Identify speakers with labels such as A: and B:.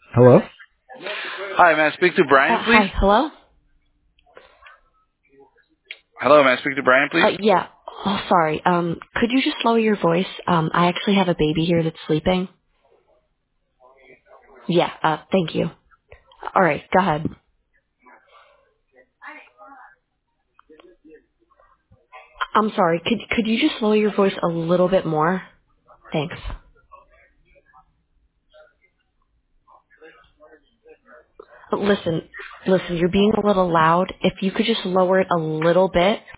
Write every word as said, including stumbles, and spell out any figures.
A: Hello?
B: Hi, may I speak to
A: Uh,
B: Brian, please?
A: hi, hello?
B: Hello, may I speak to Brian, please?
A: Uh, yeah. Oh, sorry. Um, could you just lower your voice? Um, I actually have a baby here that's sleeping. Yeah, uh, thank you. All right, go ahead. I'm sorry. Could could you just lower your voice a little bit more? Thanks. Uh, Listen, listen, you're being a little loud. If you could just lower it a little bit,